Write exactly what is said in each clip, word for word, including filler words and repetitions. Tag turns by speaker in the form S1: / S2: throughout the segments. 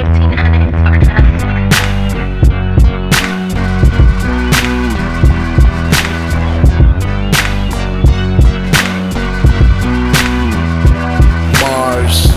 S1: fifteen hundred forecast.
S2: Mars.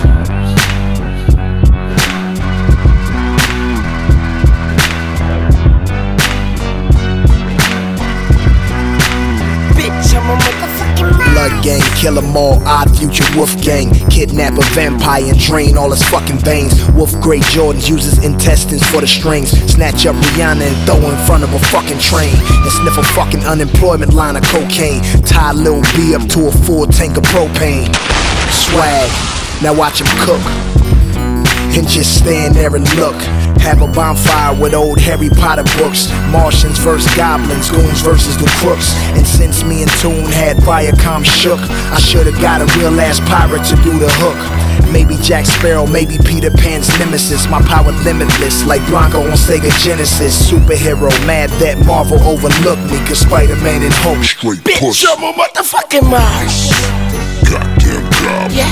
S3: Bitch, I'm a motherfucking man.
S2: Blood gang, kill 'em all, odd future wolf gang. Kidnap a vampire and drain all his fucking veins. Wolf Grey Jordans uses intestines for the strings. Snatch up Rihanna and throw in front of a fucking train. And sniff a fucking unemployment line of cocaine. Tie Lil B up to a full tank of propane. Swag, now watch him cook. And just stand there and look. Have a bonfire with old Harry Potter books. Martians versus goblins, goons versus the crooks. And since me and Toon had Viacom shook, I should've got a real ass pirate to do the hook. Maybe Jack Sparrow, maybe Peter Pan's nemesis. My power limitless, like Blanco on Sega Genesis. Superhero, mad that Marvel overlooked me, cause Spider-Man and Hulk straight push.
S3: Bitch, I'm a motherfucking Mars.
S2: Goddamn God.
S3: Yeah.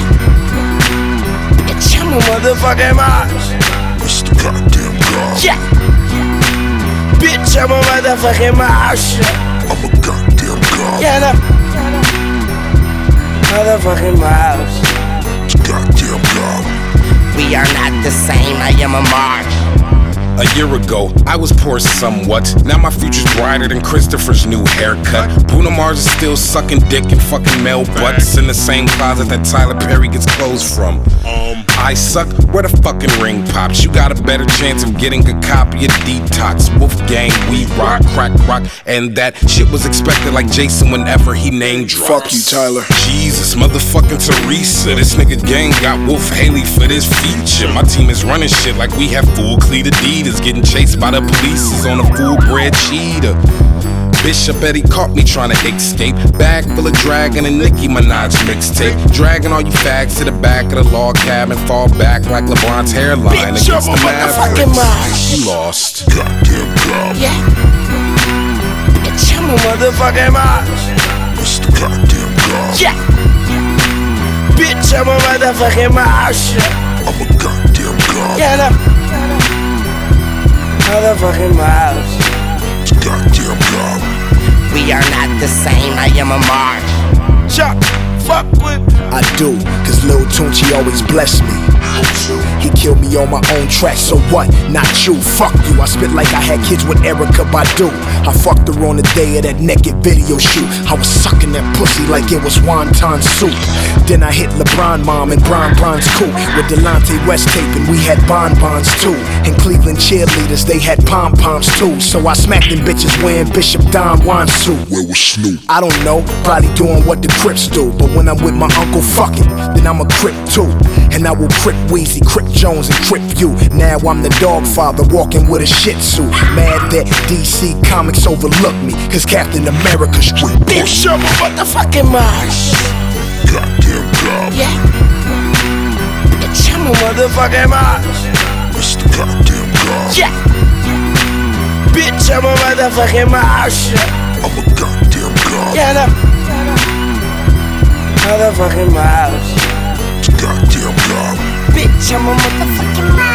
S3: Bitch, I'm a motherfucking Mars.
S2: It's the goddamn God.
S3: Yeah. Bitch, I'm a motherfucking Mars.
S2: I'm a goddamn God.
S3: Yeah, no. Motherfucking Mars.
S2: Goddamn God.
S3: We are not the same, I am a Mars.
S4: A year ago, I was poor somewhat. Now my future's brighter than Christopher's new haircut. Bruno Mars is still sucking dick and fucking male butts in the same closet that Tyler Perry gets clothes from. Um, I suck, where the fucking ring pops. You got a better chance of getting a copy of Detox. Wolf Gang, we rock, crack rock, and that shit was expected like Jason whenever he named drops.
S2: Fuck you, Tyler.
S4: Jesus, motherfucking Teresa. This nigga gang got Wolf Haley for this feature. My team is running shit like we have full cleat Adidas. Getting chased by the police is on a full-bred cheetah. Bishop Eddie caught me trying to escape. Bag full of Dragon and Nicki Minaj mixtape. Dragging all you fags to the back of the log cabin. Fall back like LeBron's hairline
S3: Bitch,
S4: against
S3: I'm
S4: the
S3: a motherfucking
S4: Mavericks.
S3: Mars.
S4: You lost.
S2: Goddamn God.
S3: Yeah. Bitch, I'm a motherfucking Mars.
S2: It's the goddamn God.
S3: Yeah. Bitch, I'm a motherfucking Mars.
S2: I'm a goddamn God.
S3: Yeah, no. Motherfucking Mars.
S2: It's goddamn God.
S3: We are not the same, I am a Mars. Chuck, fuck with.
S2: I do, cause Lil Tunechi always bless me. He killed me on my own track, so what? Not you, fuck you. I spit like I had kids with Erykah Badu. I fucked her on the day of that naked video shoot. I was sucking that pussy like it was wonton soup. Then I hit LeBron mom and Bron Bron's coupe with Delonte West tape, and we had bonbons too. And Cleveland cheerleaders, they had pom-poms too. So I smacked them bitches wearing Bishop Don Juan suit. Where was Snoop?
S3: I don't know, probably doing what the Crips do. But when I'm with my uncle, fuck it, then I'm a Crip too. And I will Crip Weezy, Crip Jones, and Crip you. Now I'm the dog father walking with a shih tzu. Mad that D C Comics overlooked me, cause Captain America straight bitch, I'm a motherfucking Mars.
S2: Goddamn God.
S3: Yeah. Bitch, I'm a motherfucking Mars.
S2: It's the goddamn God.
S3: Yeah. Bitch, I'm a motherfucking Mars.
S2: I'm a goddamn God.
S3: Yeah, no. Motherfucking Mars.
S2: Goddamn God.
S3: Bitch, I'm a motherfucking Mars.